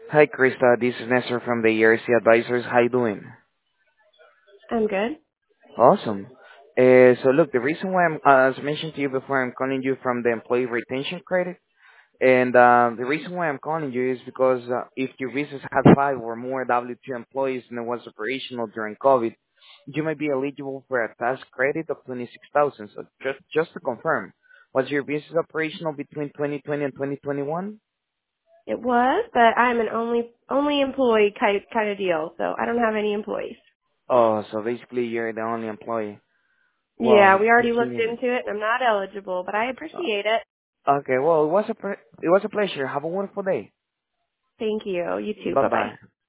Hi, Krista. This is Nestor from the ERC Advisors. How you doing? I'm good. Awesome. So look, the reason why as I mentioned to you before, I'm calling you from the employee retention credit. And the reason why I'm calling you is because if your business had 5 or more W-2 employees and it was operational during COVID, you might be eligible for a tax credit of 26,000. So just to confirm, was your business operational between 2020 and 2021? It was, but I'm an only employee kind of deal, so I don't have any employees. Oh, so basically you're the only employee. Yeah, Well, we already looked unfortunately, into it, and I'm not eligible, but I appreciate it. okay, well, it was a pleasure. Have a wonderful day. Thank you. You too. Bye Bye bye. bye.